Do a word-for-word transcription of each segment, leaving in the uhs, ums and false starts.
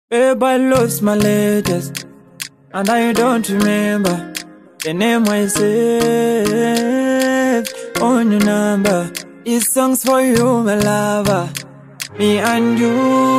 Babe, I lost my latest, and I don't remember the name I saved on your number. These songs for you, my lover, me and you.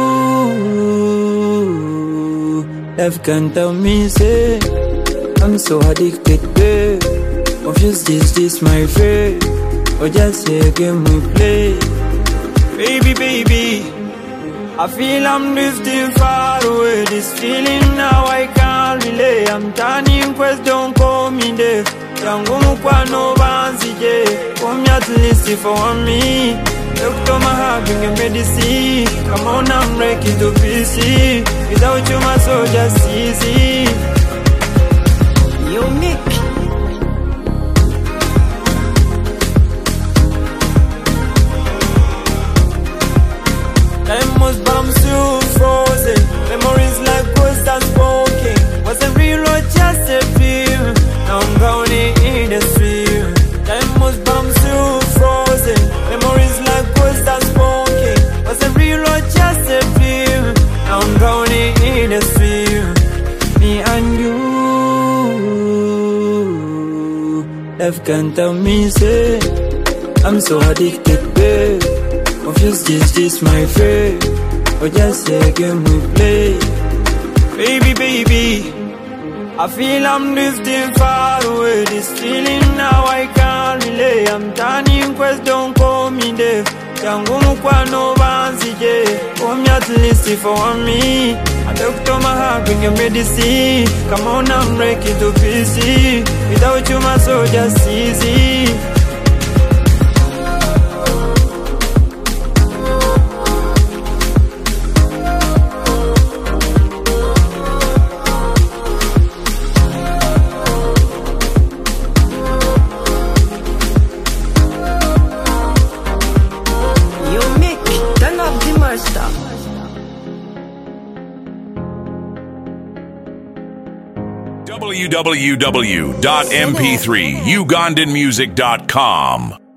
Love can't tell me, say, I'm so addicted, babe. Confused, is this my fate? Or just a game we play? Baby, baby, I feel I'm drifting far away. This feeling now I can't relay. I'm turning quest, don't call me deaf. Yangu mukwa no banzije. Come here to listen for me. Doctor my heart, bring a medicine. Come on, I'm breaking to pieces. Without you my soul just easy. You make time was but I'm still frozen. Memories like ghosts unspoken. Wasn't real or just a dream. Now I'm drowning in the stream. Time was but I'm still frozen. Memories like ghosts unspoken. Wasn't real or just a dream. Now I'm drowning in the stream. Me and you. Love can't tell me, say, I'm so addicted, babe. Confused, is this my fate? Or just a game we play? Baby, baby, I feel I'm drifting far away. This feeling now I can't relay. I'm turning quest, don't call me deaf. Yangu mukwa no banzije. Come here to listen for me. I doctor my heart, bring a medicine. Come on, I'm breaking to pieces. Without you my soul just easy. w w w dot m p three ugandan music dot com